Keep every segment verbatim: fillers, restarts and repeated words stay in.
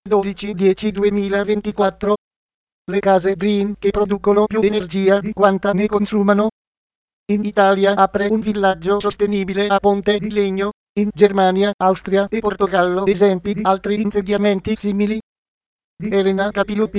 dodici dieci duemilaventiquattro. Le case green che producono più energia di quanta ne consumano. In Italia apre un villaggio sostenibile a Ponte di Legno. In Germania, Austria e Portogallo esempi di altri insediamenti simili. Di Elena Capilupi.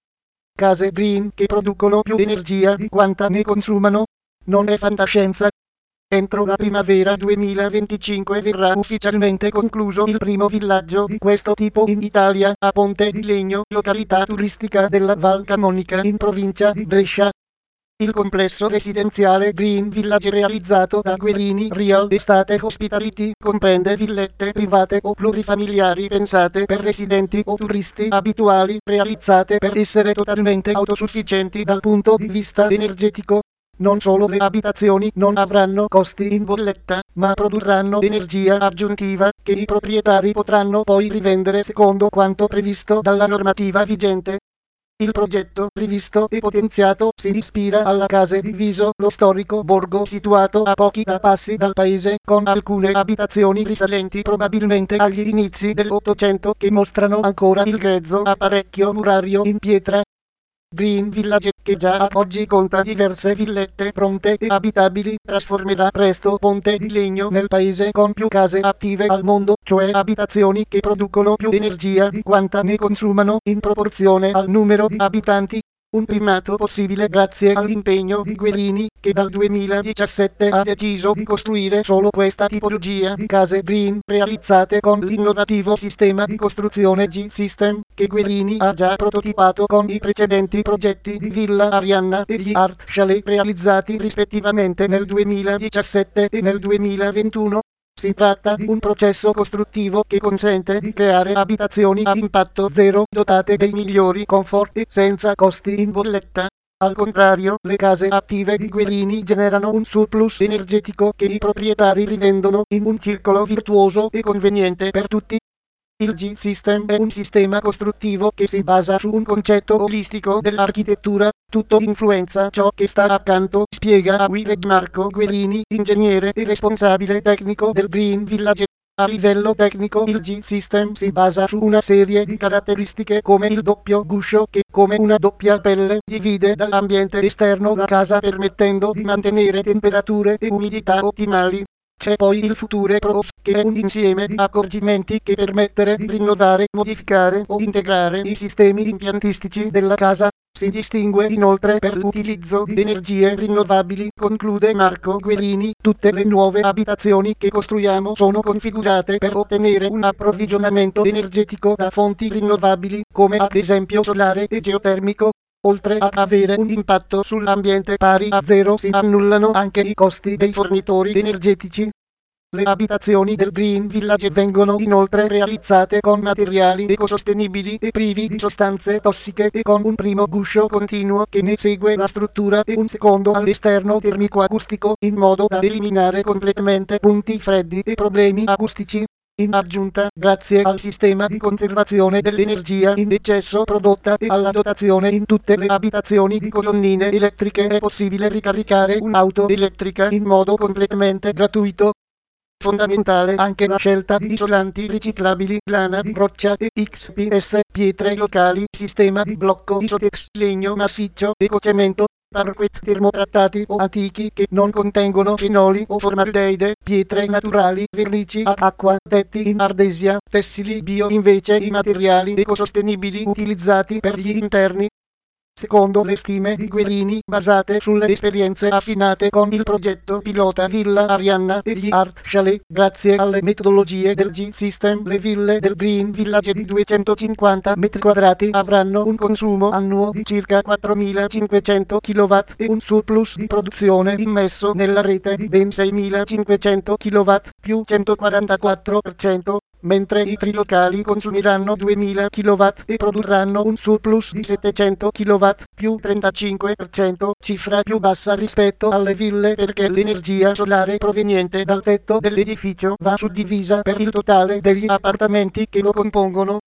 Case green che producono più energia di quanta ne consumano. Non è fantascienza. Entro la primavera duemilaventicinque verrà ufficialmente concluso il primo villaggio di questo tipo in Italia, a Ponte di Legno, località turistica della Val Camonica in provincia di Brescia. Il complesso residenziale Green Village realizzato da Guerini Real Estate Hospitality comprende villette private o plurifamiliari pensate per residenti o turisti abituali, realizzate per essere totalmente autosufficienti dal punto di vista energetico. Non solo le abitazioni non avranno costi in bolletta, ma produrranno energia aggiuntiva, che i proprietari potranno poi rivendere secondo quanto previsto dalla normativa vigente. Il progetto, rivisto e potenziato, si ispira alla Case di Viso, lo storico borgo situato a pochi passi dal paese, con alcune abitazioni risalenti probabilmente agli inizi dell'Ottocento che mostrano ancora il grezzo apparecchio murario in pietra. Green Village, che già ad oggi conta diverse villette pronte e abitabili, trasformerà presto Ponte di Legno nel paese con più case attive al mondo, cioè abitazioni che producono più energia di quanta ne consumano in proporzione al numero di abitanti. Un primato possibile grazie all'impegno di Guerini, che dal duemiladiciassette ha deciso di costruire solo questa tipologia di case green, realizzate con l'innovativo sistema di costruzione G-System, che Guerini ha già prototipato con i precedenti progetti di Villa Arianna e gli Art Chalet realizzati rispettivamente nel duemiladiciassette e nel duemilaventuno. Si tratta di un processo costruttivo che consente di creare abitazioni a impatto zero, dotate dei migliori comfort e senza costi in bolletta. Al contrario, le case attive di Guerini generano un surplus energetico che i proprietari rivendono in un circolo virtuoso e conveniente per tutti. Il G-System è un sistema costruttivo che si basa su un concetto olistico dell'architettura, tutto influenza ciò che sta accanto, spiega a Wired Marco Guerini, ingegnere e responsabile tecnico del Green Village. A livello tecnico il G-System si basa su una serie di caratteristiche come il doppio guscio che, come una doppia pelle, divide dall'ambiente esterno la casa permettendo di mantenere temperature e umidità ottimali. C'è poi il Future Proof, che è un insieme di accorgimenti che permettere di rinnovare, modificare o integrare i sistemi impiantistici della casa. Si distingue inoltre per l'utilizzo di energie rinnovabili, conclude Marco Guerini. Tutte le nuove abitazioni che costruiamo sono configurate per ottenere un approvvigionamento energetico da fonti rinnovabili, come ad esempio solare e geotermico. Oltre a avere un impatto sull'ambiente pari a zero, si annullano anche i costi dei fornitori energetici. Le abitazioni del Green Village vengono inoltre realizzate con materiali ecosostenibili e privi di sostanze tossiche e con un primo guscio continuo che ne segue la struttura e un secondo all'esterno termico-acustico, in modo da eliminare completamente punti freddi e problemi acustici. In aggiunta, grazie al sistema di conservazione dell'energia in eccesso prodotta e alla dotazione in tutte le abitazioni di colonnine elettriche è possibile ricaricare un'auto elettrica in modo completamente gratuito. Fondamentale anche la scelta di isolanti riciclabili, lana di roccia e X P S, pietre locali, sistema di blocco Isotex, legno massiccio, ecocemento, parquet termotrattati o antichi che non contengono fenoli o formaldeide, pietre naturali, vernici ad acqua, tetti in ardesia, tessili bio invece i materiali ecosostenibili utilizzati per gli interni. Secondo le stime di Guerini, basate sulle esperienze affinate con il progetto pilota Villa Arianna e gli Art Chalet, grazie alle metodologie del G-System, le ville del Green Village di duecentocinquanta metri quadrati avranno un consumo annuo di circa quattromilacinquecento chilowatt e un surplus di produzione immesso nella rete di ben seimilacinquecento chilowatt, più centoquarantaquattro per cento. Mentre i trilocali consumeranno duemila chilowatt e produrranno un surplus di settecento chilowatt, più trentacinque per cento, cifra più bassa rispetto alle ville perché l'energia solare proveniente dal tetto dell'edificio va suddivisa per il totale degli appartamenti che lo compongono.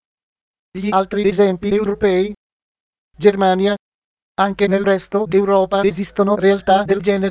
Gli altri esempi europei: Germania. Anche nel resto d'Europa esistono realtà del genere.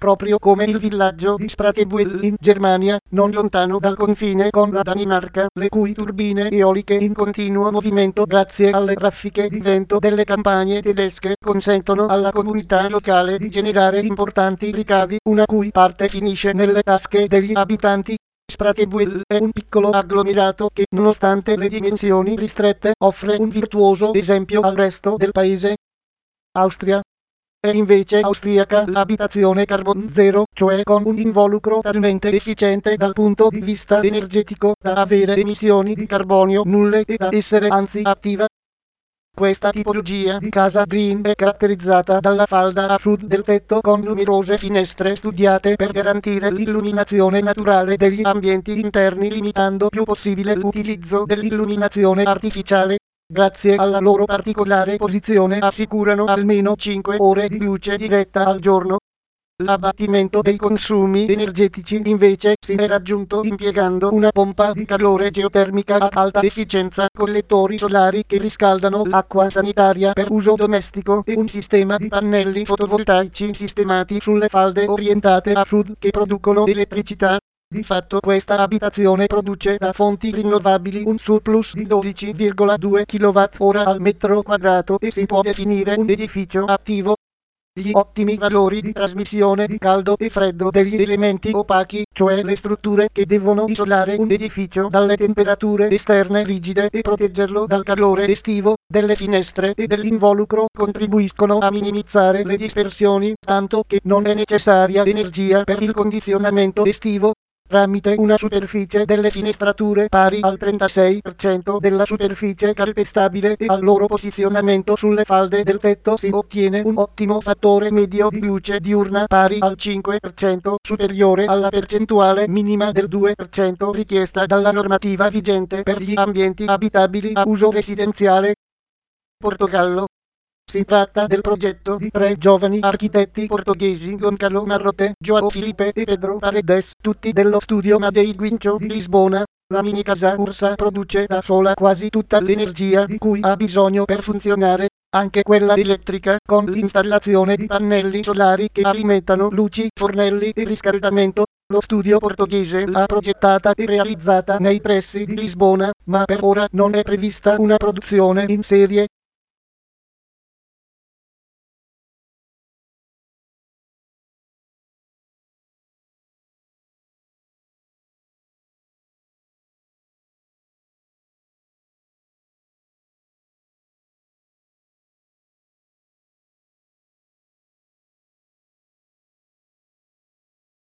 proprio come il villaggio di Sprakebuel in Germania, non lontano dal confine con la Danimarca, le cui turbine eoliche in continuo movimento grazie alle raffiche di vento delle campagne tedesche consentono alla comunità locale di generare importanti ricavi, una cui parte finisce nelle tasche degli abitanti. Sprakebuel è un piccolo agglomerato che, nonostante le dimensioni ristrette, offre un virtuoso esempio al resto del paese. Austria. È invece austriaca l'abitazione carbon zero, cioè con un involucro talmente efficiente dal punto di vista energetico da avere emissioni di carbonio nulle e da essere anzi attiva. Questa tipologia di casa green è caratterizzata dalla falda a sud del tetto con numerose finestre studiate per garantire l'illuminazione naturale degli ambienti interni, limitando più possibile l'utilizzo dell'illuminazione artificiale. Grazie alla loro particolare posizione assicurano almeno cinque ore di luce diretta al giorno. L'abbattimento dei consumi energetici invece si è raggiunto impiegando una pompa di calore geotermica ad alta efficienza, collettori solari che riscaldano l'acqua sanitaria per uso domestico e un sistema di pannelli fotovoltaici sistemati sulle falde orientate a sud che producono elettricità. Di fatto questa abitazione produce da fonti rinnovabili un surplus di dodici virgola due chilowatt ora al metro quadrato e si può definire un edificio attivo. Gli ottimi valori di trasmissione di caldo e freddo degli elementi opachi, cioè le strutture che devono isolare un edificio dalle temperature esterne rigide e proteggerlo dal calore estivo, delle finestre e dell'involucro, contribuiscono a minimizzare le dispersioni, tanto che non è necessaria energia per il condizionamento estivo. Tramite una superficie delle finestrature pari al trentasei per cento della superficie calpestabile e al loro posizionamento sulle falde del tetto si ottiene un ottimo fattore medio di luce diurna pari al cinque per cento, superiore alla percentuale minima del due per cento richiesta dalla normativa vigente per gli ambienti abitabili a uso residenziale. Portogallo. Si tratta del progetto di tre giovani architetti portoghesi, Goncalo Marrote, João Filipe e Pedro Paredes, tutti dello studio Madei Guincho di Lisbona. La mini casa Ursa produce da sola quasi tutta l'energia di cui ha bisogno per funzionare, anche quella elettrica, con l'installazione di pannelli solari che alimentano luci, fornelli e riscaldamento. Lo studio portoghese l'ha progettata e realizzata nei pressi di Lisbona, ma per ora non è prevista una produzione in serie.